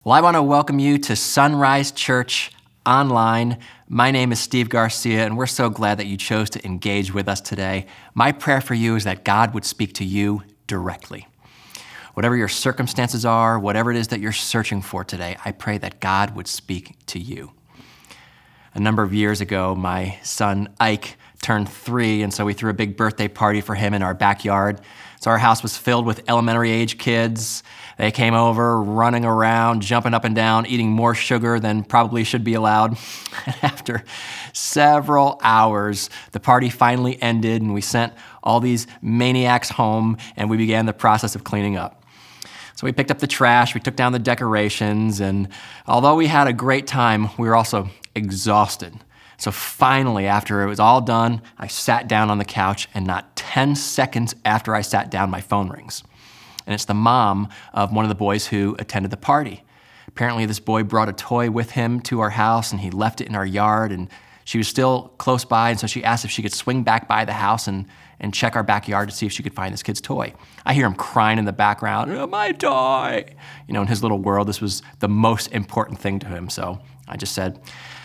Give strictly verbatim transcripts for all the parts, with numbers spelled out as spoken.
Well, I want to welcome you to Sunrise Church Online. My name is Steve Garcia, and we're so glad that you chose to engage with us today. My prayer for you is that God would speak to you directly. Whatever your circumstances are, whatever it is that you're searching for today, I pray that God would speak to you. A number of years ago, my son Ike turned three, and so we threw a big birthday party for him in our backyard. So our house was filled with elementary age kids. They came over, running around, jumping up and down, eating more sugar than probably should be allowed. And after several hours, the party finally ended, and we sent all these maniacs home, and we began the process of cleaning up. So we picked up the trash, we took down the decorations, and although we had a great time, we were also exhausted. So finally, after it was all done, I sat down on the couch, and not ten seconds after I sat down, my phone rings. And it's the mom of one of the boys who attended the party. Apparently, this boy brought a toy with him to our house, and he left it in our yard, and she was still close by, and so she asked if she could swing back by the house and, and check our backyard to see if she could find this kid's toy. I hear him crying in the background, oh, my toy! You know, in his little world, this was the most important thing to him, so I just said,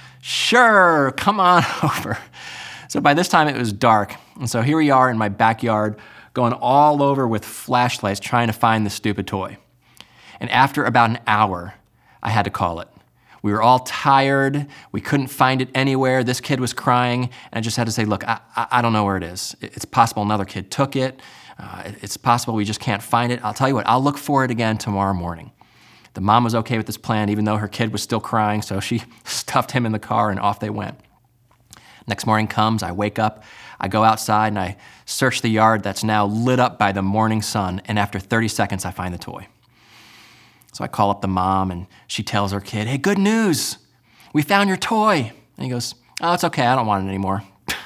sure, come on over. So by this time, it was dark, and so here we are in my backyard, going all over with flashlights trying to find the stupid toy. And after about an hour, I had to call it. We were all tired. We couldn't find it anywhere. This kid was crying, and I just had to say, look, I, I don't know where it is. It's possible another kid took it. Uh, it's possible we just can't find it. I'll tell you what, I'll look for it again tomorrow morning. The mom was okay with this plan, even though her kid was still crying, so she stuffed him in the car, and off they went. Next morning comes, I wake up, I go outside, and I search the yard that's now lit up by the morning sun, and after thirty seconds, I find the toy. So I call up the mom, and she tells her kid, hey, good news, we found your toy. And he goes, oh, it's okay, I don't want it anymore.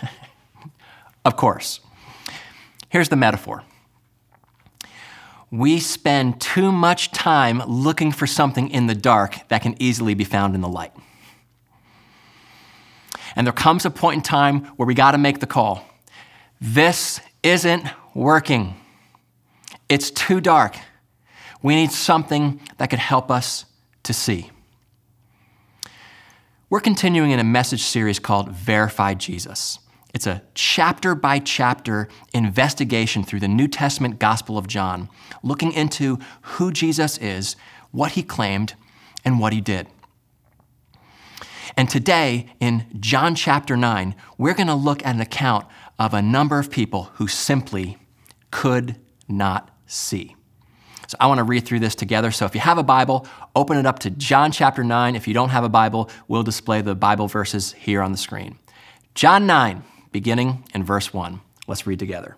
Of course. Here's the metaphor. We spend too much time looking for something in the dark that can easily be found in the light. And there comes a point in time where we got to make the call. This isn't working. It's too dark. We need something that could help us to see. We're continuing in a message series called Verify Jesus. It's a chapter-by-chapter investigation through the New Testament Gospel of John, looking into who Jesus is, what he claimed, and what he did. And today, in John chapter nine, we're going to look at an account of a number of people who simply could not see. So I want to read through this together. So if you have a Bible, open it up to John chapter nine. If you don't have a Bible, we'll display the Bible verses here on the screen. John nine, beginning in verse one. Let's read together.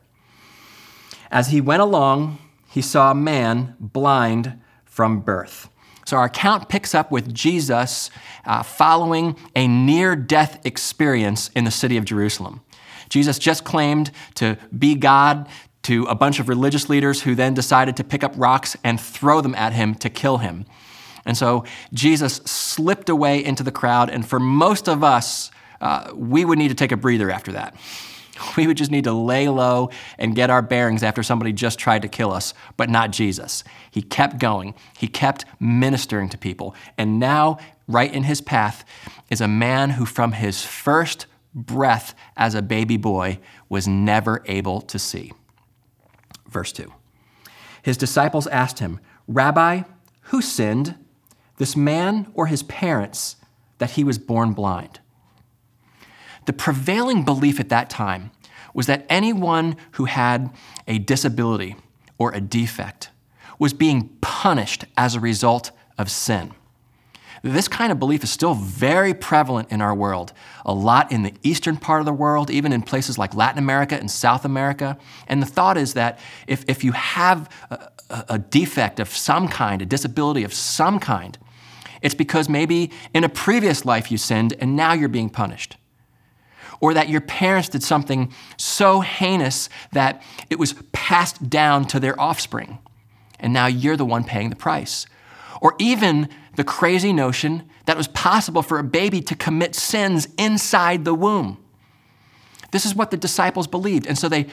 As he went along, he saw a man blind from birth. So our account picks up with Jesus uh, following a near-death experience in the city of Jerusalem. Jesus just claimed to be God to a bunch of religious leaders who then decided to pick up rocks and throw them at him to kill him. And so Jesus slipped away into the crowd, and for most of us, uh, we would need to take a breather after that. We would just need to lay low and get our bearings after somebody just tried to kill us, but not Jesus. He kept going. He kept ministering to people. And now, right in his path, is a man who from his first breath as a baby boy was never able to see. Verse two. His disciples asked him, Rabbi, who sinned, this man or his parents, that he was born blind? The prevailing belief at that time was that anyone who had a disability or a defect was being punished as a result of sin. This kind of belief is still very prevalent in our world, a lot in the eastern part of the world, even in places like Latin America and South America. And the thought is that if, if you have a, a defect of some kind, a disability of some kind, it's because maybe in a previous life you sinned and now you're being punished. Or that your parents did something so heinous that it was passed down to their offspring, and now you're the one paying the price. Or even the crazy notion that it was possible for a baby to commit sins inside the womb. This is what the disciples believed, and so they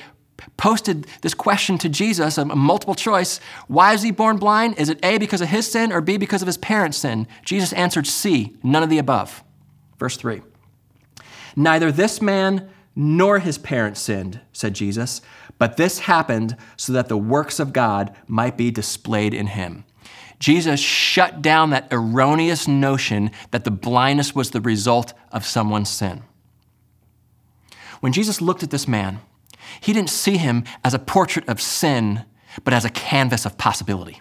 posted this question to Jesus, a multiple choice. Why is he born blind? Is it A, because of his sin, or B, because of his parents' sin? Jesus answered C, none of the above. Verse three. Neither this man nor his parents sinned, said Jesus, but this happened so that the works of God might be displayed in him. Jesus shut down that erroneous notion that the blindness was the result of someone's sin. When Jesus looked at this man, he didn't see him as a portrait of sin, but as a canvas of possibility.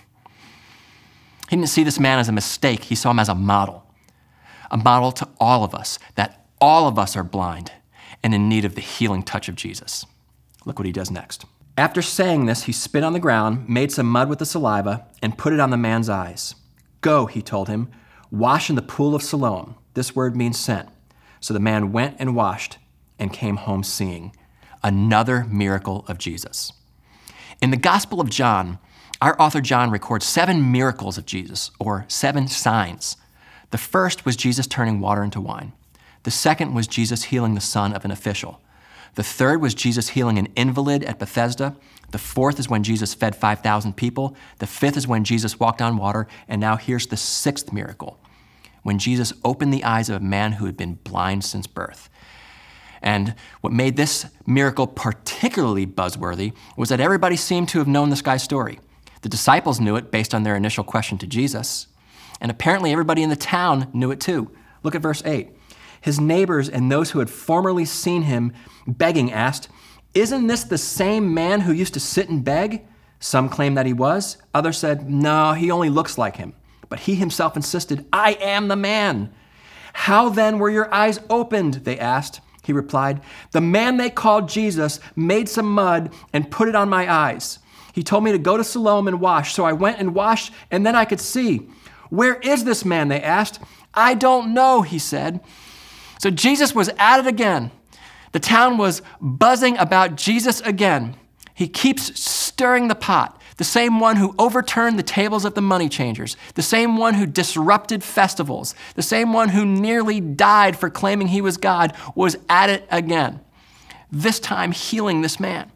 He didn't see this man as a mistake. He saw him as a model, a model to all of us, that all of us are blind and in need of the healing touch of Jesus. Look what he does next. After saying this, he spit on the ground, made some mud with the saliva, and put it on the man's eyes. Go, he told him, wash in the pool of Siloam. This word means sent. So the man went and washed and came home seeing. Another miracle of Jesus. In the Gospel of John, our author John records seven miracles of Jesus, or seven signs. The first was Jesus turning water into wine. The second was Jesus healing the son of an official. The third was Jesus healing an invalid at Bethesda. The fourth is when Jesus fed five thousand people. The fifth is when Jesus walked on water. And now here's the sixth miracle, when Jesus opened the eyes of a man who had been blind since birth. And what made this miracle particularly buzzworthy was that everybody seemed to have known this guy's story. The disciples knew it based on their initial question to Jesus. And apparently everybody in the town knew it too. Look at verse eight. His neighbors and those who had formerly seen him begging asked, "Isn't this the same man who used to sit and beg?" Some claimed that he was. Others said, "No, he only looks like him." But he himself insisted, "I am the man." "How then were your eyes opened?" they asked. He replied, "The man they called Jesus made some mud and put it on my eyes. He told me to go to Siloam and wash, so I went and washed, and then I could see." "Where is this man?" they asked. "I don't know," he said. So Jesus was at it again. The town was buzzing about Jesus again. He keeps stirring the pot. The same one who overturned the tables of the money changers, the same one who disrupted festivals, the same one who nearly died for claiming he was God, was at it again, this time healing this man.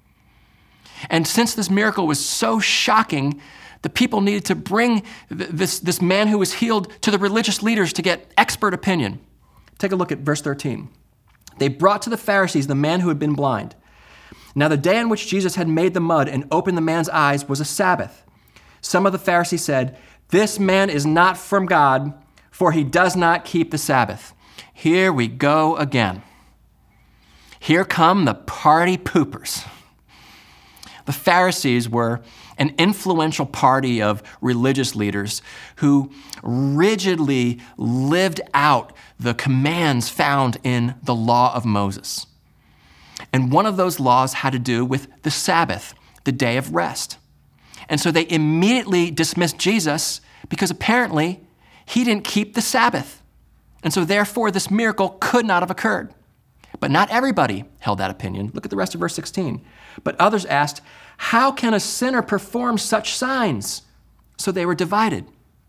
And since this miracle was so shocking, the people needed to bring this, this man who was healed to the religious leaders to get expert opinion. Take a look at verse thirteen. They brought to the Pharisees the man who had been blind. Now the day on which Jesus had made the mud and opened the man's eyes was a Sabbath. Some of the Pharisees said, "This man is not from God, for he does not keep the Sabbath." Here we go again. Here come the party poopers. The Pharisees were an influential party of religious leaders who rigidly lived out the commands found in the law of Moses. And one of those laws had to do with the Sabbath, the day of rest. And so they immediately dismissed Jesus because apparently he didn't keep the Sabbath. And so therefore this miracle could not have occurred. But not everybody held that opinion. Look at the rest of verse sixteen. But others asked, "How can a sinner perform such signs?" So they were divided.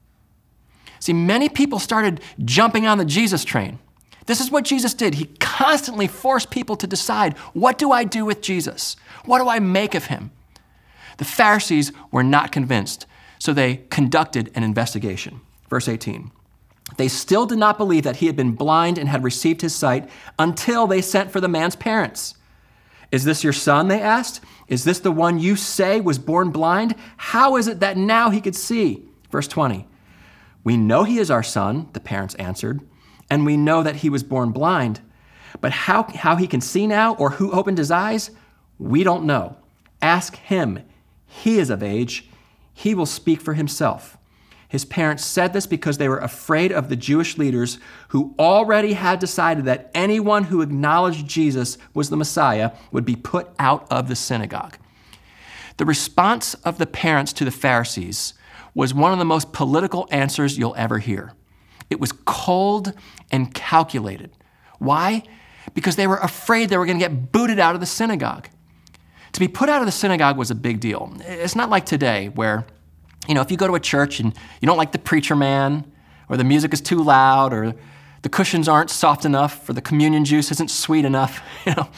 See, many people started jumping on the Jesus train. This is what Jesus did. He constantly forced people to decide, what do I do with Jesus? What do I make of him? The Pharisees were not convinced, so they conducted an investigation. Verse eighteen. They still did not believe that he had been blind and had received his sight until they sent for the man's parents. "Is this your son?" they asked. "Is this the one you say was born blind? How is it that now he could see?" Verse twenty. "We know he is our son," the parents answered, "and we know that he was born blind. But how, how he can see now or who opened his eyes, we don't know. Ask him. He is of age. He will speak for himself." His parents said this because they were afraid of the Jewish leaders who already had decided that anyone who acknowledged Jesus was the Messiah would be put out of the synagogue. The response of the parents to the Pharisees was one of the most political answers you'll ever hear. It was cold and calculated. Why? Because they were afraid they were going to get booted out of the synagogue. To be put out of the synagogue was a big deal. It's not like today where, you know, if you go to a church and you don't like the preacher man, or the music is too loud, or the cushions aren't soft enough, or the communion juice isn't sweet enough, you know,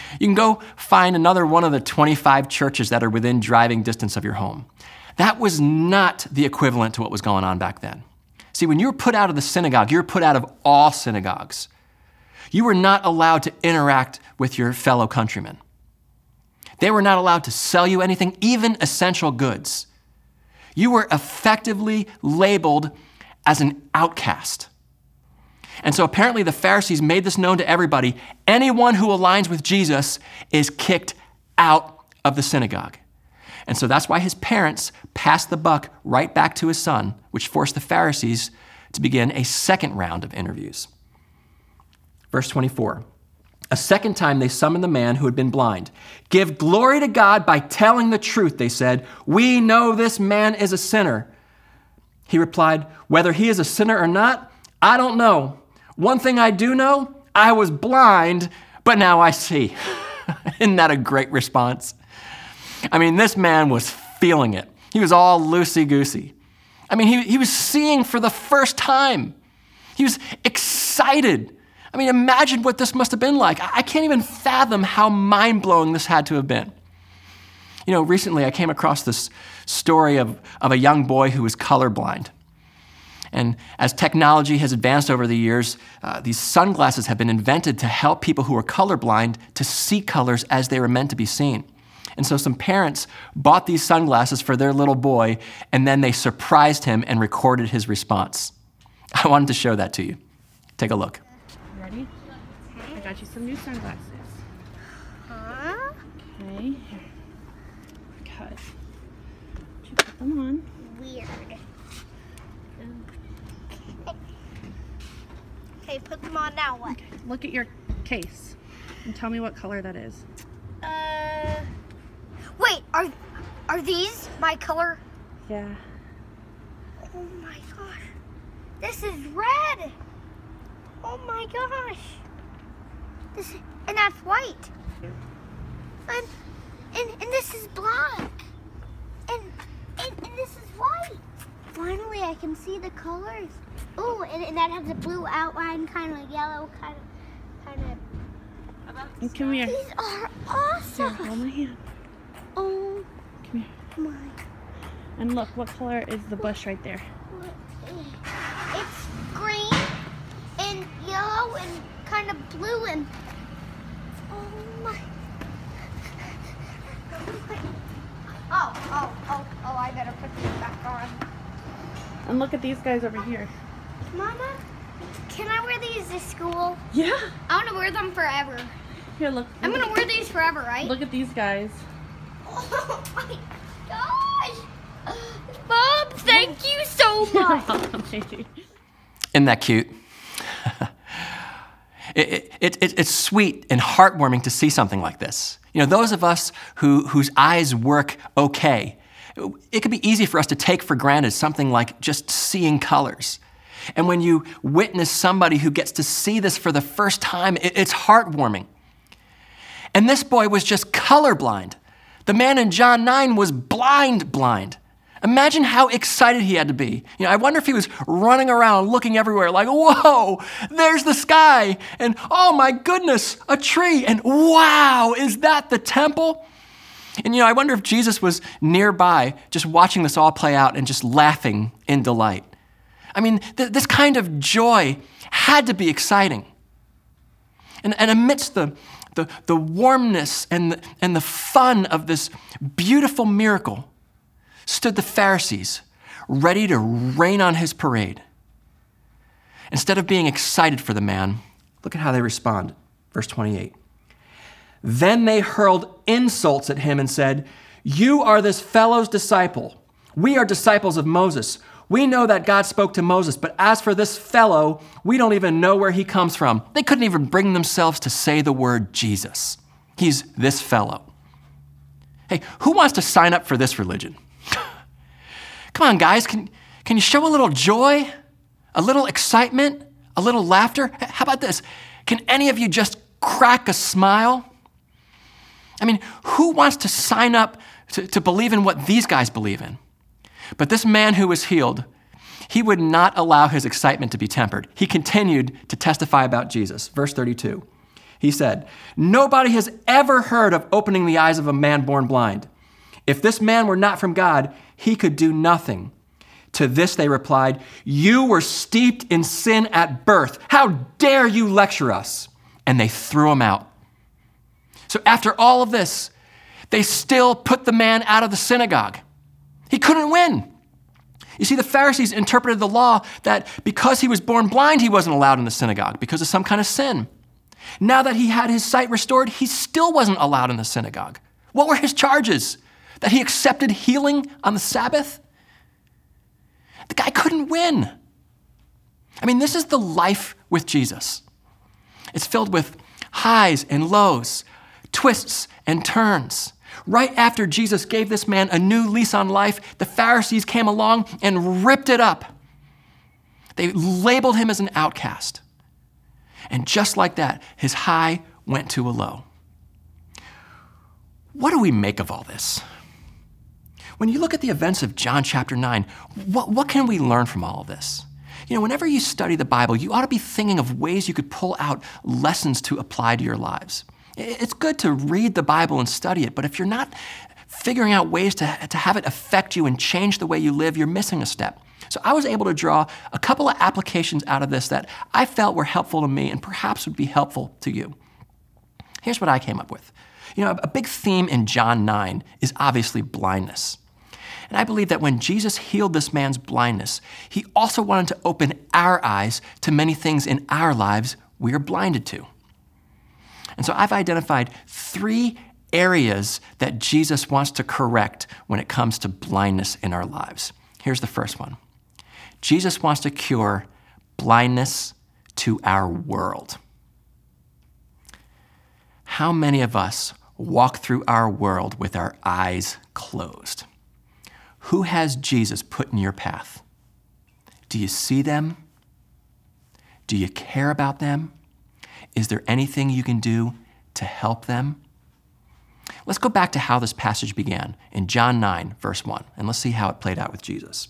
You can go find another one of the twenty-five churches that are within driving distance of your home. That was not the equivalent to what was going on back then. See, when you were put out of the synagogue, you were put out of all synagogues. You were not allowed to interact with your fellow countrymen. They were not allowed to sell you anything, even essential goods. You were effectively labeled as an outcast. And so apparently the Pharisees made this known to everybody. Anyone who aligns with Jesus is kicked out of the synagogue. And so that's why his parents passed the buck right back to his son, which forced the Pharisees to begin a second round of interviews. Verse twenty-four, a second time they summoned the man who had been blind. Give glory to God by telling the truth, they said. We know this man is a sinner. He replied, whether he is a sinner or not, I don't know. One thing I do know, I was blind, but now I see. Isn't that a great response? I mean, this man was feeling it. He was all loosey-goosey. I mean, he, he was seeing for the first time. He was excited. I mean, imagine what this must have been like. I can't even fathom how mind-blowing this had to have been. You know, recently I came across this story of, of a young boy who was colorblind. And as technology has advanced over the years, uh, these sunglasses have been invented to help people who are colorblind to see colors as they were meant to be seen. And so some parents bought these sunglasses for their little boy, and then they surprised him and recorded his response. I wanted to show that to you. Take a look. Ready? I got you some new sunglasses. Huh? Okay, here. Because you put them on. Weird. Okay, put them on now. What? Okay, look at your case and tell me what color that is. Uh, wait. Are are these my color? Yeah. Oh my gosh. This is red. Oh my gosh. This and that's white. And and, and this is black. And, and and this is white. Finally, I can see the colors. Oh, and, and that has a blue outline, kind of yellow, kind of, kind of. And come here. These are awesome. Here, hold my hand. Oh Come here. my. And look, what color is the bush right there? It's green and yellow and kind of blue and. Oh my. Oh, oh, oh, oh, I better put these back on. And look at these guys over here. Mama, can I wear these to school? Yeah. I want to wear them forever. Here, look. I'm going to wear these forever, right? Look at these guys. Oh my gosh. Mom, thank you so much. Isn't that cute? it, it, it, it's sweet and heartwarming to see something like this. You know, those of us who, whose eyes work okay, it can be easy for us to take for granted something like just seeing colors. And when you witness somebody who gets to see this for the first time, it, it's heartwarming. And this boy was just colorblind. The man in John nine was blind blind. Imagine how excited he had to be. You know, I wonder if he was running around looking everywhere like, whoa, there's the sky. And oh my goodness, a tree. And wow, is that the temple? And you know, I wonder if Jesus was nearby just watching this all play out and just laughing in delight. I mean, th- this kind of joy had to be exciting. And, and amidst the, the, the warmness and the, and the fun of this beautiful miracle stood the Pharisees, ready to rain on his parade. Instead of being excited for the man, look at how they respond. Verse twenty-eight. Then they hurled insults at him and said, you are this fellow's disciple. We are disciples of Moses. We know that God spoke to Moses, but as for this fellow, we don't even know where he comes from. They couldn't even bring themselves to say the word Jesus. He's this fellow. Hey, who wants to sign up for this religion? Come on, guys, can, can you show a little joy, a little excitement, a little laughter? How about this? Can any of you just crack a smile? I mean, who wants to sign up to, to believe in what these guys believe in? But this man who was healed, he would not allow his excitement to be tempered. He continued to testify about Jesus. Verse thirty-two. He said, "Nobody has ever heard of opening the eyes of a man born blind. If this man were not from God, he could do nothing." To this they replied, "You were steeped in sin at birth. How dare you lecture us?" And they threw him out. So after all of this, they still put the man out of the synagogue. He couldn't win. You see, the Pharisees interpreted the law that because he was born blind, he wasn't allowed in the synagogue because of some kind of sin. Now that he had his sight restored, he still wasn't allowed in the synagogue. What were his charges? That he accepted healing on the Sabbath? The guy couldn't win. I mean, this is the life with Jesus. It's filled with highs and lows, twists and turns. Right after Jesus gave this man a new lease on life, the Pharisees came along and ripped it up. They labeled him as an outcast. And just like that, his high went to a low. What do we make of all this? When you look at the events of John chapter nine, what, what can we learn from all of this? You know, whenever you study the Bible, you ought to be thinking of ways you could pull out lessons to apply to your lives. It's good to read the Bible and study it, but if you're not figuring out ways to, to have it affect you and change the way you live, you're missing a step. So I was able to draw a couple of applications out of this that I felt were helpful to me and perhaps would be helpful to you. Here's what I came up with. You know, a big theme in John nine is obviously blindness. And I believe that when Jesus healed this man's blindness, he also wanted to open our eyes to many things in our lives we are blinded to. And so I've identified three areas that Jesus wants to correct when it comes to blindness in our lives. Here's the first one. Jesus wants to cure blindness to our world. How many of us walk through our world with our eyes closed? Who has Jesus put in your path? Do you see them? Do you care about them? Is there anything you can do to help them? Let's go back to how this passage began in John nine, verse one, and let's see how it played out with Jesus.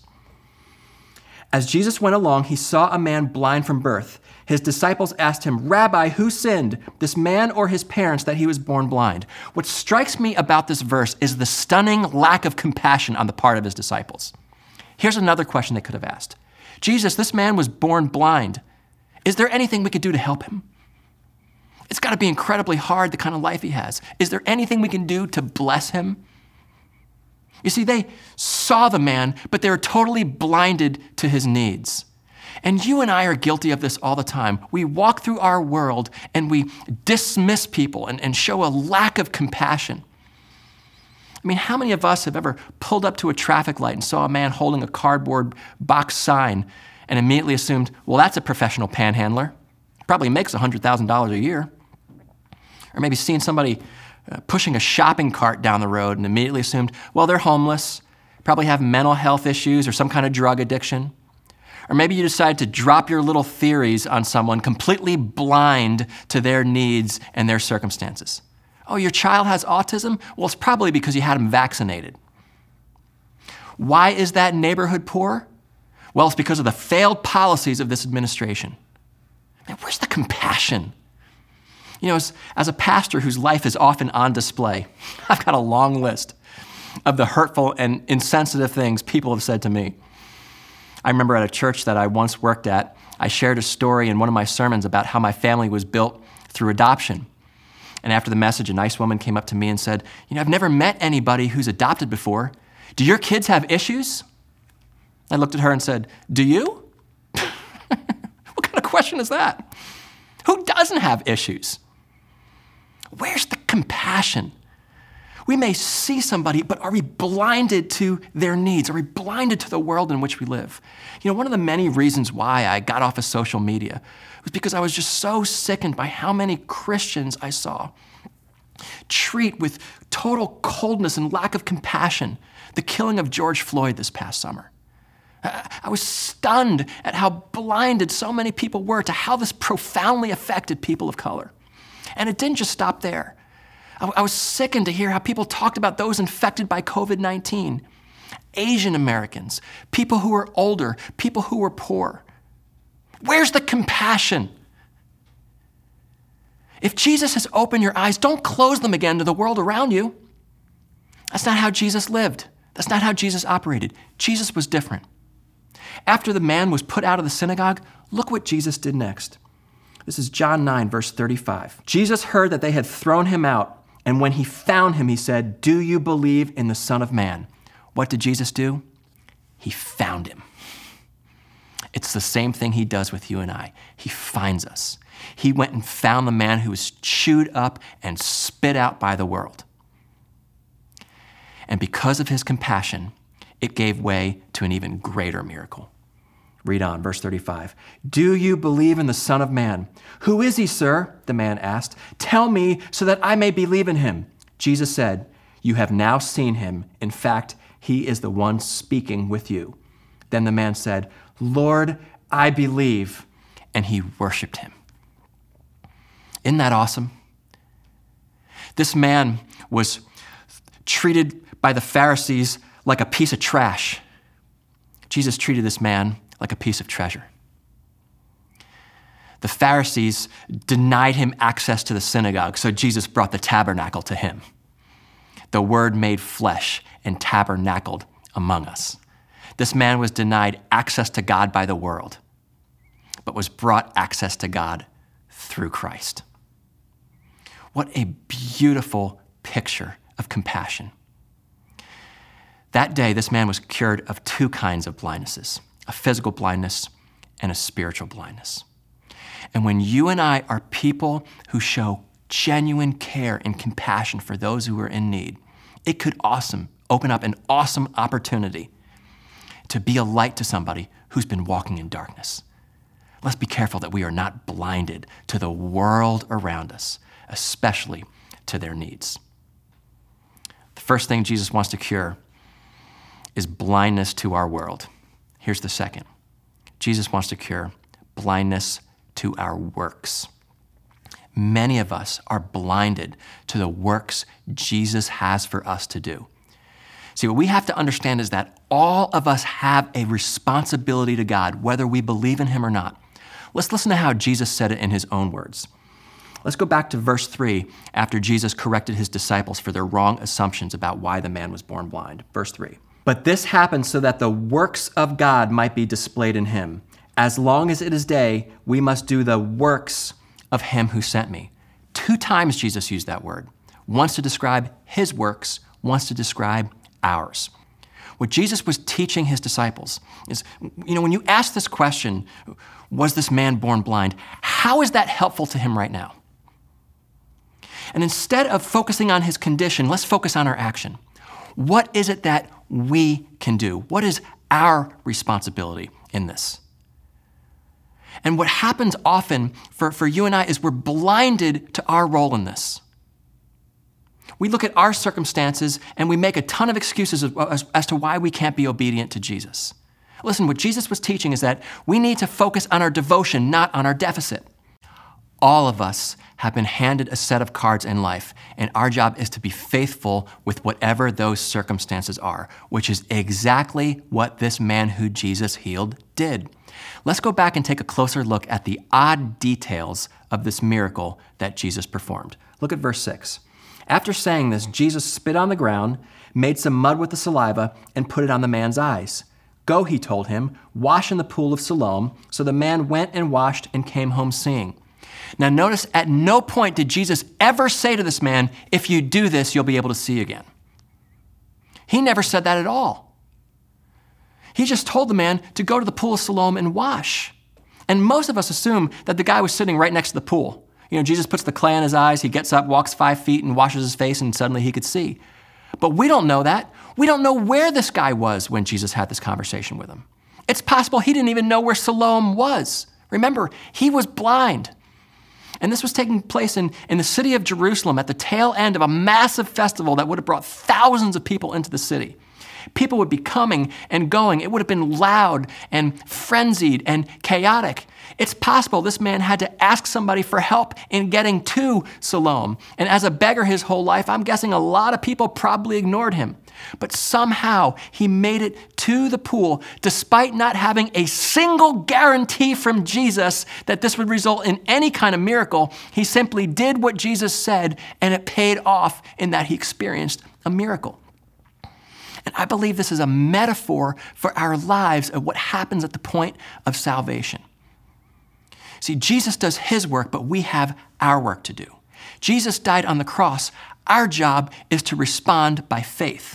As Jesus went along, he saw a man blind from birth. His disciples asked him, "Rabbi, who sinned, this man or his parents, that he was born blind?" What strikes me about this verse is the stunning lack of compassion on the part of his disciples. Here's another question they could have asked. "Jesus, this man was born blind. Is there anything we could do to help him? It's got to be incredibly hard, the kind of life he has. Is there anything we can do to bless him?" You see, they saw the man, but they were totally blinded to his needs. And you and I are guilty of this all the time. We walk through our world and we dismiss people and, and show a lack of compassion. I mean, how many of us have ever pulled up to a traffic light and saw a man holding a cardboard box sign and immediately assumed, well, that's a professional panhandler. Probably makes one hundred thousand dollars a year. Or maybe seeing somebody uh, pushing a shopping cart down the road and immediately assumed, well, they're homeless, probably have mental health issues or some kind of drug addiction. Or maybe you decide to drop your little theories on someone completely blind to their needs and their circumstances. Oh, your child has autism? Well, it's probably because you had him vaccinated. Why is that neighborhood poor? Well, it's because of the failed policies of this administration. Man, where's the compassion? You know, as, as a pastor whose life is often on display, I've got a long list of the hurtful and insensitive things people have said to me. I remember at a church that I once worked at, I shared a story in one of my sermons about how my family was built through adoption. And after the message, a nice woman came up to me and said, "You know, I've never met anybody who's adopted before. Do your kids have issues?" I looked at her and said, "Do you?" What kind of question is that? Who doesn't have issues? Where's the compassion? We may see somebody, but are we blinded to their needs? Are we blinded to the world in which we live? You know, one of the many reasons why I got off of social media was because I was just so sickened by how many Christians I saw treat with total coldness and lack of compassion the killing of George Floyd this past summer. I was stunned at how blinded so many people were to how this profoundly affected people of color. And it didn't just stop there. I was sickened to hear how people talked about those infected by covid nineteen, Asian Americans, people who were older, people who were poor. Where's the compassion? If Jesus has opened your eyes, don't close them again to the world around you. That's not how Jesus lived. That's not how Jesus operated. Jesus was different. After the man was put out of the synagogue, look what Jesus did next. This is John nine, verse thirty-five. Jesus heard that they had thrown him out, and when he found him, he said, "Do you believe in the Son of Man?" What did Jesus do? He found him. It's the same thing he does with you and I. He finds us. He went and found the man who was chewed up and spit out by the world. And because of his compassion, it gave way to an even greater miracle. Read on, verse thirty-five. "Do you believe in the Son of Man?" "Who is he, sir?" the man asked. "Tell me so that I may believe in him." Jesus said, "You have now seen him. In fact, he is the one speaking with you." Then the man said, "Lord, I believe." And he worshiped him. Isn't that awesome? This man was treated by the Pharisees like a piece of trash. Jesus treated this man like a piece of treasure. The Pharisees denied him access to the synagogue, so Jesus brought the tabernacle to him. The Word made flesh and tabernacled among us. This man was denied access to God by the world, but was brought access to God through Christ. What a beautiful picture of compassion. That day, this man was cured of two kinds of blindnesses, a physical blindness and a spiritual blindness. And when you and I are people who show genuine care and compassion for those who are in need, it could awesome, open up an awesome opportunity to be a light to somebody who's been walking in darkness. Let's be careful that we are not blinded to the world around us, especially to their needs. The first thing Jesus wants to cure is blindness to our world. Here's the second. Jesus wants to cure blindness to our works. Many of us are blinded to the works Jesus has for us to do. See, what we have to understand is that all of us have a responsibility to God, whether we believe in him or not. Let's listen to how Jesus said it in his own words. Let's go back to verse three after Jesus corrected his disciples for their wrong assumptions about why the man was born blind. Verse three. "But this happened so that the works of God might be displayed in him. As long as it is day, we must do the works of him who sent me." Two times Jesus used that word. Once to describe his works, once to describe ours. What Jesus was teaching his disciples is, you know, when you ask this question, was this man born blind? How is that helpful to him right now? And instead of focusing on his condition, let's focus on our action. What is it that we can do? What is our responsibility in this? And what happens often for, for you and I is we're blinded to our role in this. We look at our circumstances and we make a ton of excuses as, as, as to why we can't be obedient to Jesus. Listen, what Jesus was teaching is that we need to focus on our devotion, not on our deficit. All of us have been handed a set of cards in life, and our job is to be faithful with whatever those circumstances are, which is exactly what this man who Jesus healed did. Let's go back and take a closer look at the odd details of this miracle that Jesus performed. Look at verse six. After saying this, Jesus spit on the ground, made some mud with the saliva, and put it on the man's eyes. "Go," he told him, "wash in the pool of Siloam." So the man went and washed and came home seeing. Now notice, at no point did Jesus ever say to this man, "If you do this, you'll be able to see again." He never said that at all. He just told the man to go to the pool of Siloam and wash. And most of us assume that the guy was sitting right next to the pool. You know, Jesus puts the clay on his eyes, he gets up, walks five feet, and washes his face, and suddenly he could see. But we don't know that. We don't know where this guy was when Jesus had this conversation with him. It's possible he didn't even know where Siloam was. Remember, he was blind. And this was taking place in, in the city of Jerusalem at the tail end of a massive festival that would have brought thousands of people into the city. People would be coming and going. It would have been loud and frenzied and chaotic. It's possible this man had to ask somebody for help in getting to Siloam. And as a beggar his whole life, I'm guessing a lot of people probably ignored him. But somehow he made it to the pool despite not having a single guarantee from Jesus that this would result in any kind of miracle. He simply did what Jesus said, and it paid off in that he experienced a miracle. And I believe this is a metaphor for our lives of what happens at the point of salvation. See, Jesus does his work, but we have our work to do. Jesus died on the cross. Our job is to respond by faith.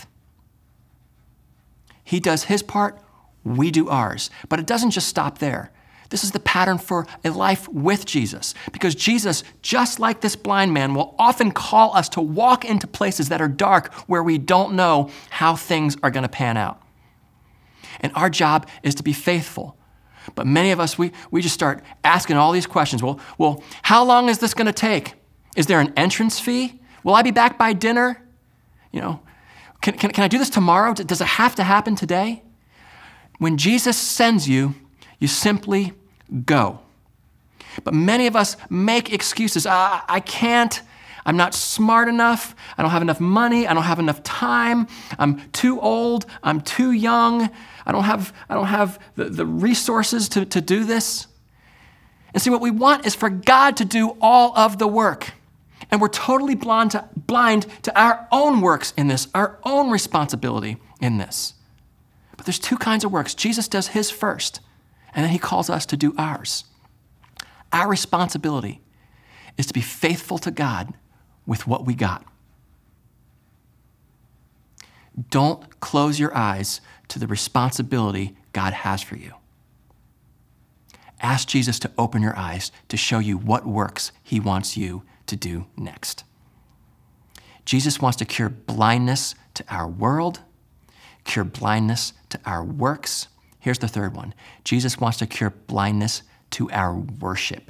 He does his part, we do ours. But it doesn't just stop there. This is the pattern for a life with Jesus, because Jesus, just like this blind man, will often call us to walk into places that are dark where we don't know how things are going to pan out. And our job is to be faithful. But many of us, we, we just start asking all these questions. Well, well, how long is this going to take? Is there an entrance fee? Will I be back by dinner? You know, can, can, can I do this tomorrow? Does it have to happen today? When Jesus sends you, you simply go. But many of us make excuses. I, I can't. I'm not smart enough. I don't have enough money. I don't have enough time. I'm too old. I'm too young. I don't have, I don't have the, the resources to, to do this. And see, what we want is for God to do all of the work. And we're totally blind to, blind to our own works in this, our own responsibility in this. But there's two kinds of works. Jesus does his first, and then he calls us to do ours. Our responsibility is to be faithful to God with what we got. Don't close your eyes to the responsibility God has for you. Ask Jesus to open your eyes to show you what works he wants you to do next. Jesus wants to cure blindness to our world, cure blindness to our works. Here's the third one. Jesus wants to cure blindness to our worship.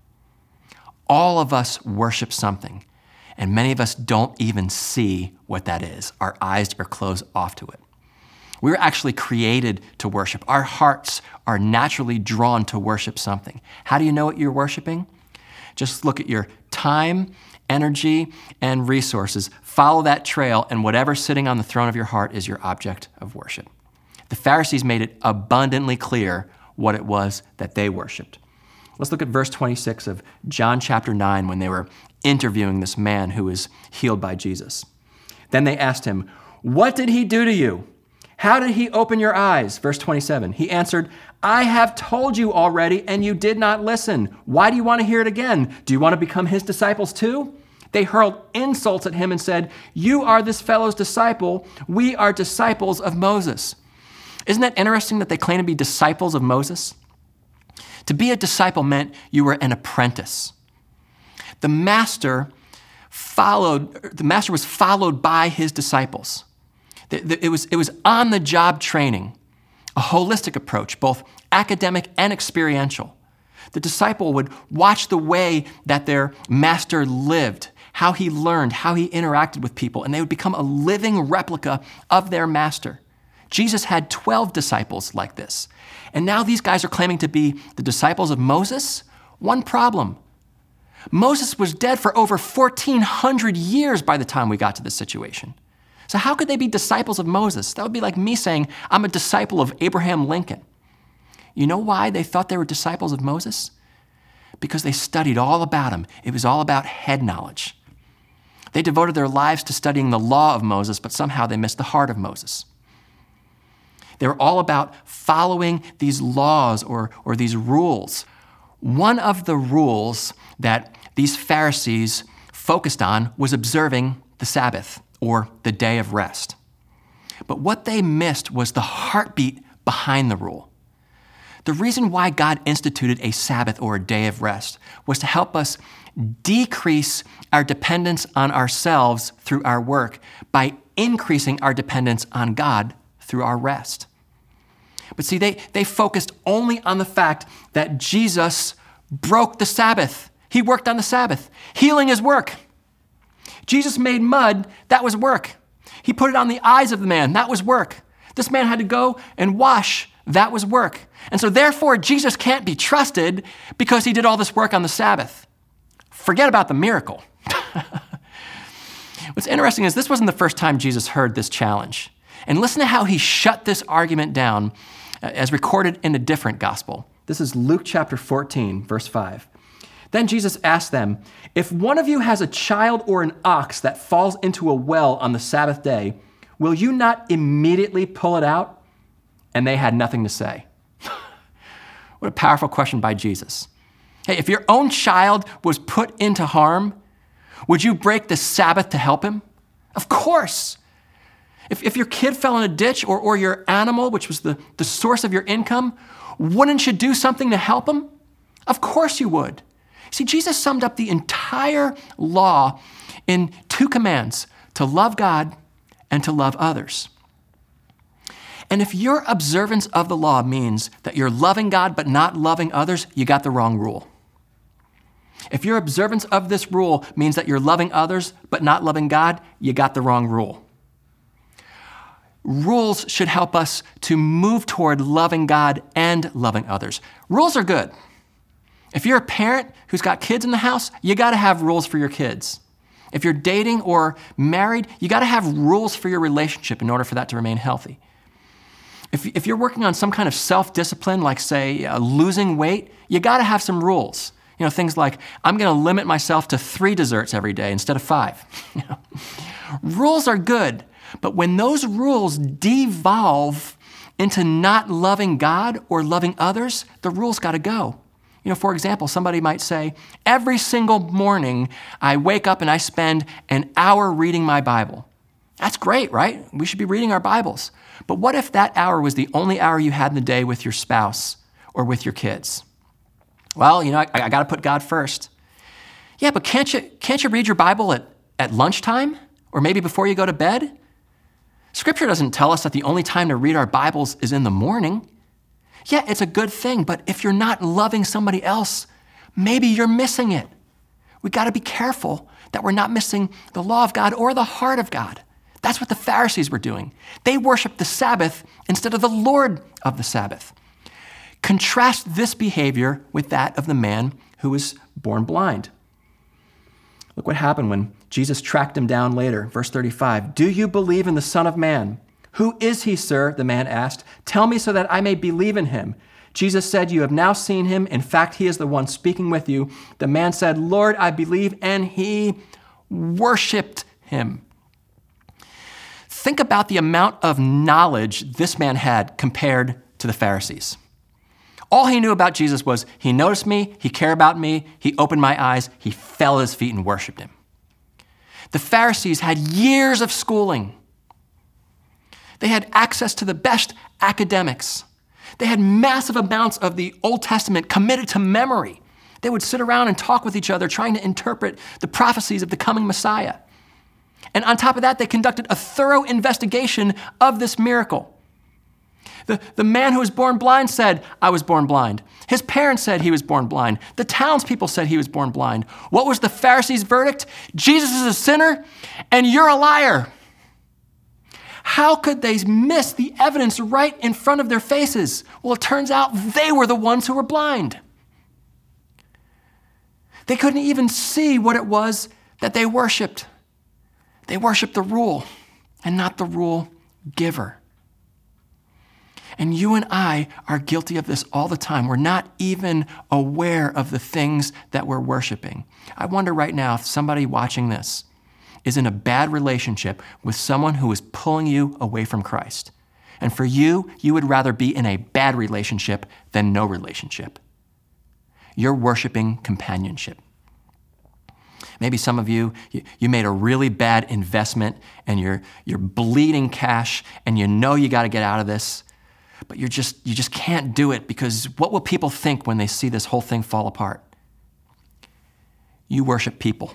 All of us worship something, and many of us don't even see what that is. Our eyes are closed off to it. We were actually created to worship. Our hearts are naturally drawn to worship something. How do you know what you're worshiping? Just look at your time, energy, and resources. Follow that trail, and whatever's sitting on the throne of your heart is your object of worship. The Pharisees made it abundantly clear what it was that they worshiped. Let's look at verse twenty-six of John chapter nine when they were interviewing this man who was healed by Jesus. Then they asked him, "What did he do to you? How did he open your eyes?" Verse twenty-seven, he answered, "I have told you already, and you did not listen. Why do you want to hear it again? Do you want to become his disciples too?" They hurled insults at him and said, "You are this fellow's disciple. We are disciples of Moses." Isn't that interesting that they claim to be disciples of Moses? To be a disciple meant you were an apprentice. The master followed, the master was followed by his disciples. It was, it was on-the-job training, a holistic approach, both academic and experiential. The disciple would watch the way that their master lived, how he learned, how he interacted with people, and they would become a living replica of their master. Jesus had twelve disciples like this. And now these guys are claiming to be the disciples of Moses. One problem. Moses was dead for over fourteen hundred years by the time we got to this situation. So how could they be disciples of Moses? That would be like me saying, I'm a disciple of Abraham Lincoln. You know why they thought they were disciples of Moses? Because they studied all about him. It was all about head knowledge. They devoted their lives to studying the law of Moses, but somehow they missed the heart of Moses. They were all about following these laws or, or these rules. One of the rules that these Pharisees focused on was observing the Sabbath, or the day of rest. But what they missed was the heartbeat behind the rule. The reason why God instituted a Sabbath or a day of rest was to help us decrease our dependence on ourselves through our work by increasing our dependence on God through our rest. But see, they, they focused only on the fact that Jesus broke the Sabbath. He worked on the Sabbath. Healing is work. Jesus made mud, that was work. He put it on the eyes of the man. That was work. This man had to go and wash. That was work. And so therefore, Jesus can't be trusted because he did all this work on the Sabbath. Forget about the miracle. What's interesting is this wasn't the first time Jesus heard this challenge. And listen to how he shut this argument down as recorded in a different gospel. This is Luke chapter fourteen, verse five. Then Jesus asked them, if one of you has a child or an ox that falls into a well on the Sabbath day, will you not immediately pull it out? And they had nothing to say. What a powerful question by Jesus. Hey, if your own child was put into harm, would you break the Sabbath to help him? Of course. If, if your kid fell in a ditch or, or your animal, which was the, the source of your income, wouldn't you do something to help him? Of course you would. See, Jesus summed up the entire law in two commands, to love God and to love others. And if your observance of the law means that you're loving God but not loving others, you got the wrong rule. If your observance of this rule means that you're loving others but not loving God, you got the wrong rule. Rules should help us to move toward loving God and loving others. Rules are good. If you're a parent who's got kids in the house, you got to have rules for your kids. If you're dating or married, you got to have rules for your relationship in order for that to remain healthy. If, if you're working on some kind of self-discipline, like say uh, losing weight, you got to have some rules. You know, things like, I'm going to limit myself to three desserts every day instead of five. You know? Rules are good, but when those rules devolve into not loving God or loving others, the rules got to go. You know, for example, somebody might say, every single morning I wake up and I spend an hour reading my Bible. That's great, right? We should be reading our Bibles. But what if that hour was the only hour you had in the day with your spouse or with your kids? Well, you know, I, I got to put God first. Yeah, but can't you, can't you read your Bible at, at lunchtime or maybe before you go to bed? Scripture doesn't tell us that the only time to read our Bibles is in the morning. Yeah, it's a good thing, but if you're not loving somebody else, maybe you're missing it. We got to be careful that we're not missing the law of God or the heart of God. That's what the Pharisees were doing. They worshiped the Sabbath instead of the Lord of the Sabbath. Contrast this behavior with that of the man who was born blind. Look what happened when Jesus tracked him down later. Verse thirty-five, do you believe in the Son of Man? Who is he, sir? The man asked. Tell me so that I may believe in him. Jesus said, you have now seen him. In fact, he is the one speaking with you. The man said, Lord, I believe, and he worshiped him. Think about the amount of knowledge this man had compared to the Pharisees. All he knew about Jesus was he noticed me, he cared about me, he opened my eyes, he fell at his feet and worshiped him. The Pharisees had years of schooling. They had access to the best academics. They had massive amounts of the Old Testament committed to memory. They would sit around and talk with each other, trying to interpret the prophecies of the coming Messiah. And on top of that, they conducted a thorough investigation of this miracle. The, the man who was born blind said, I was born blind. His parents said he was born blind. The townspeople said he was born blind. What was the Pharisees' verdict? Jesus is a sinner and you're a liar. How could they miss the evidence right in front of their faces? Well, it turns out they were the ones who were blind. They couldn't even see what it was that they worshiped. They worshiped the rule and not the rule giver. And you and I are guilty of this all the time. We're not even aware of the things that we're worshiping. I wonder right now if somebody watching this is in a bad relationship with someone who is pulling you away from Christ. And for you, you would rather be in a bad relationship than no relationship. You're worshiping companionship. Maybe some of you, you, you made a really bad investment and you're, you're bleeding cash and you know you got to get out of this, but you're just, you just can't do it because what will people think when they see this whole thing fall apart? You worship people.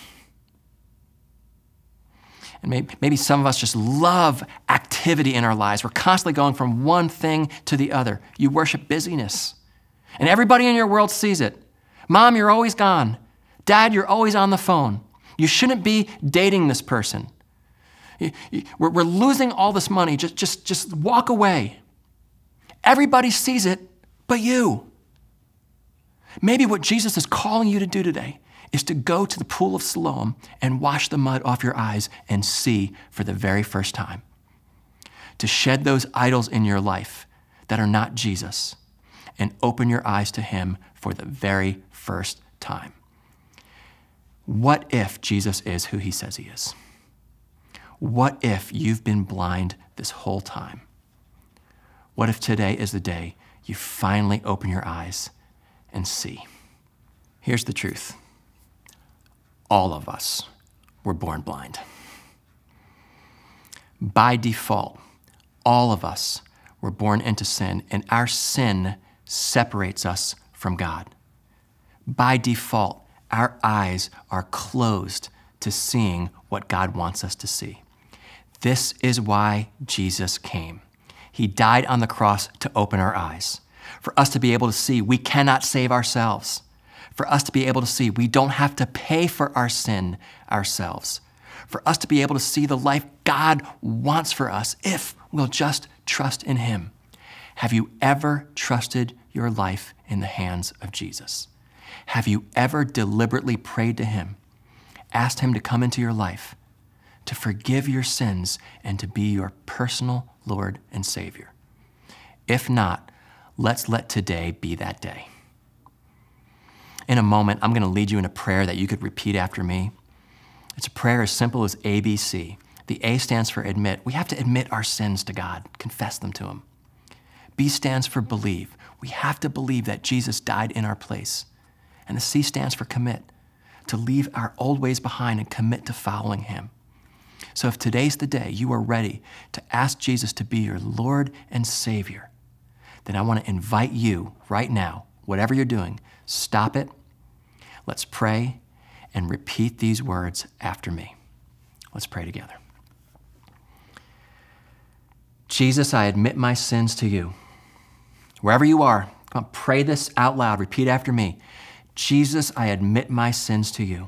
And maybe, maybe some of us just love activity in our lives. We're constantly going from one thing to the other. You worship busyness. And everybody in your world sees it. Mom, you're always gone. Dad, you're always on the phone. You shouldn't be dating this person. We're, we're losing all this money. Just, just, just walk away. Everybody sees it but you. Maybe what Jesus is calling you to do today is to go to the pool of Siloam and wash the mud off your eyes and see for the very first time. To shed those idols in your life that are not Jesus and open your eyes to him for the very first time. What if Jesus is who he says he is? What if you've been blind this whole time? What if today is the day you finally open your eyes and see? Here's the truth. All of us were born blind. By default, all of us were born into sin, and our sin separates us from God. By default, our eyes are closed to seeing what God wants us to see. This is why Jesus came. He died on the cross to open our eyes, for us to be able to see we cannot save ourselves, for us to be able to see we don't have to pay for our sin ourselves, for us to be able to see the life God wants for us if we'll just trust in him. Have you ever trusted your life in the hands of Jesus? Have you ever deliberately prayed to him, asked him to come into your life, to forgive your sins, and to be your personal Lord and Savior? If not, let's let today be that day. In a moment, I'm going to lead you in a prayer that you could repeat after me. It's a prayer as simple as A B C. The A stands for admit. We have to admit our sins to God, confess them to him. B stands for believe. We have to believe that Jesus died in our place. And the C stands for commit, to leave our old ways behind and commit to following him. So if today's the day you are ready to ask Jesus to be your Lord and Savior, then I want to invite you right now, whatever you're doing, stop it. Let's pray and repeat these words after me. Let's pray together. Jesus, I admit my sins to you. Wherever you are, come on, pray this out loud. Repeat after me. Jesus, I admit my sins to you.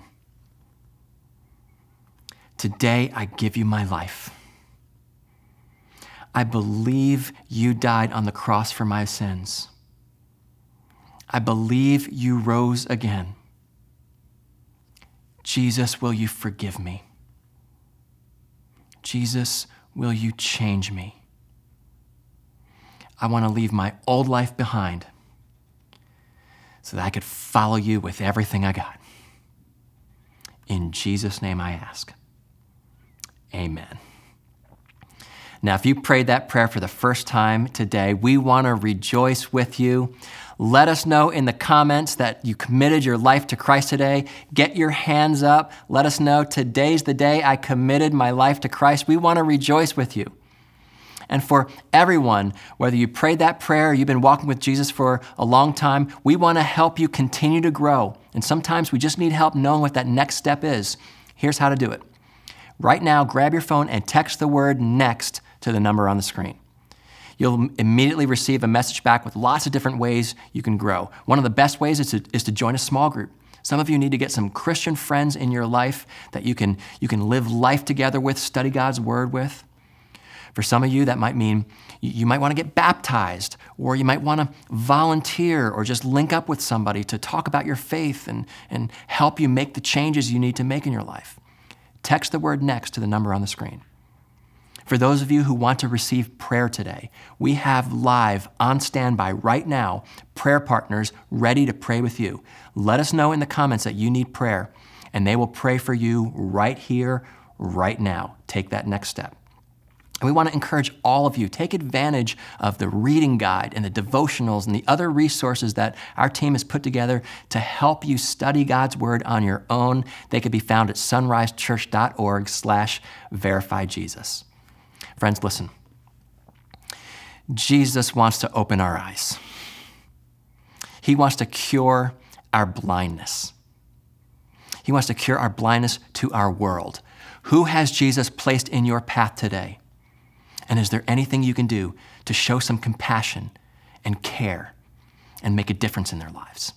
Today, I give you my life. I believe you died on the cross for my sins. I believe you rose again. Jesus, will you forgive me? Jesus, will you change me? I want to leave my old life behind so that I could follow you with everything I got. In Jesus' name I ask. Amen. Now, if you prayed that prayer for the first time today, we want to rejoice with you. Let us know in the comments that you committed your life to Christ today. Get your hands up. Let us know today's the day I committed my life to Christ. We want to rejoice with you. And for everyone, whether you prayed that prayer or you've been walking with Jesus for a long time, we want to help you continue to grow. And sometimes we just need help knowing what that next step is. Here's how to do it. Right now, grab your phone and text the word NEXT to the number on the screen. You'll immediately receive a message back with lots of different ways you can grow. One of the best ways is to, is to join a small group. Some of you need to get some Christian friends in your life that you can, you can live life together with, study God's word with. For some of you, that might mean you might want to get baptized, or you might want to volunteer or just link up with somebody to talk about your faith and, and help you make the changes you need to make in your life. Text the word NEXT to the number on the screen. For those of you who want to receive prayer today, we have live on standby right now prayer partners ready to pray with you. Let us know in the comments that you need prayer, and they will pray for you right here, right now. Take that next step. And we want to encourage all of you, take advantage of the reading guide and the devotionals and the other resources that our team has put together to help you study God's word on your own. They can be found at sunrisechurch.org slash verify Jesus. Friends, listen. Jesus wants to open our eyes. He wants to cure our blindness. He wants to cure our blindness to our world. Who has Jesus placed in your path today? And is there anything you can do to show some compassion and care and make a difference in their lives?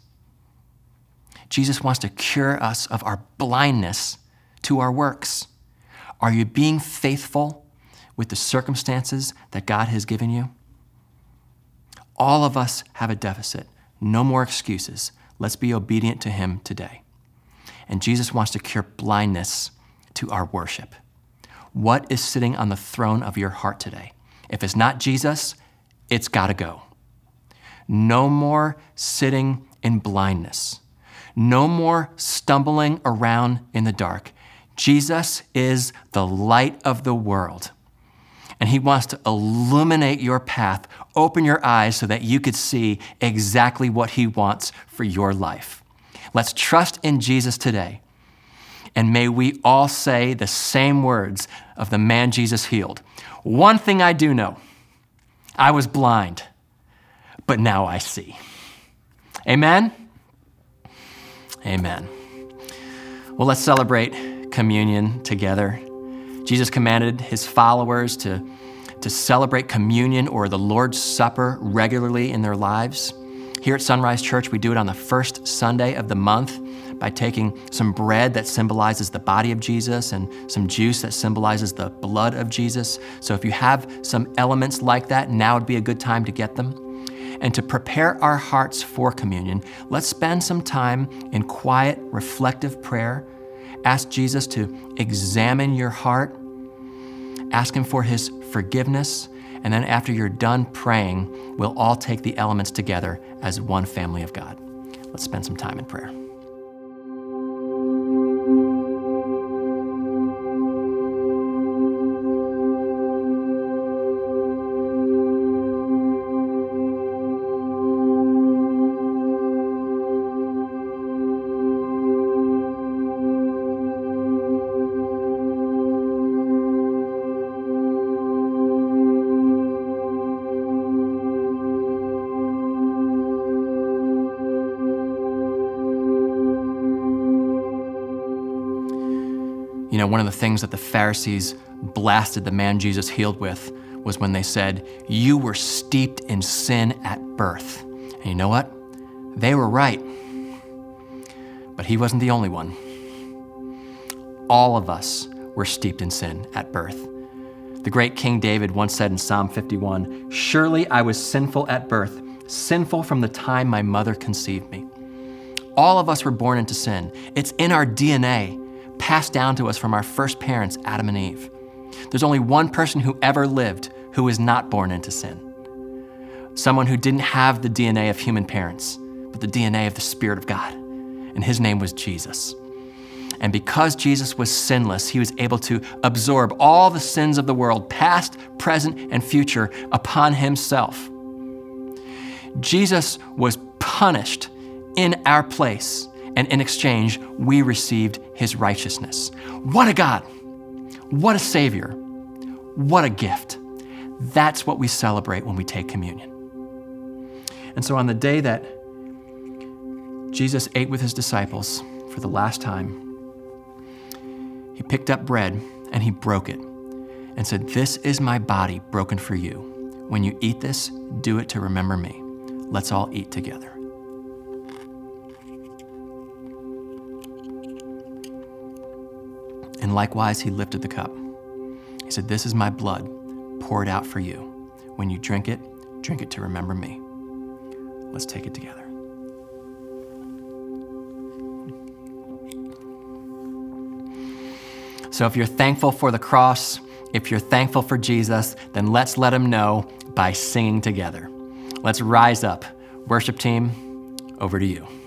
Jesus wants to cure us of our blindness to our works. Are you being faithful with the circumstances that God has given you? All of us have a deficit. No more excuses. Let's be obedient to him today. And Jesus wants to cure blindness to our worship. What is sitting on the throne of your heart today? If it's not Jesus, it's got to go. No more sitting in blindness. No more stumbling around in the dark. Jesus is the light of the world. And he wants to illuminate your path, open your eyes so that you could see exactly what he wants for your life. Let's trust in Jesus today. And may we all say the same words of the man Jesus healed. One thing I do know, I was blind, but now I see. Amen? Amen. Well, let's celebrate communion together. Jesus commanded his followers to, to celebrate communion or the Lord's Supper regularly in their lives. Here at Sunrise Church, we do it on the first Sunday of the month by taking some bread that symbolizes the body of Jesus and some juice that symbolizes the blood of Jesus. So if you have some elements like that, now would be a good time to get them. And to prepare our hearts for communion, let's spend some time in quiet, reflective prayer. Ask Jesus to examine your heart. Ask him for his forgiveness. And then after you're done praying, we'll all take the elements together as one family of God. Let's spend some time in prayer. You know, one of the things that the Pharisees blasted the man Jesus healed with was when they said, "You were steeped in sin at birth." And you know what? They were right. But he wasn't the only one. All of us were steeped in sin at birth. The great King David once said in Psalm fifty-one, "Surely I was sinful at birth, sinful from the time my mother conceived me." All of us were born into sin. It's in our D N A, passed down to us from our first parents, Adam and Eve. There's only one person who ever lived who was not born into sin. Someone who didn't have the D N A of human parents, but the D N A of the Spirit of God. And his name was Jesus. And because Jesus was sinless, he was able to absorb all the sins of the world, past, present, and future, upon himself. Jesus was punished in our place, and in exchange, we received his righteousness. What a God! What a Savior! What a gift! That's what we celebrate when we take communion. And so on the day that Jesus ate with his disciples for the last time, he picked up bread and he broke it and said, "This is my body broken for you. When you eat this, do it to remember me." Let's all eat together. And likewise, he lifted the cup. He said, "This is my blood poured out for you. When you drink it, drink it to remember me." Let's take it together. So if you're thankful for the cross, if you're thankful for Jesus, then let's let him know by singing together. Let's rise up. Worship team, over to you.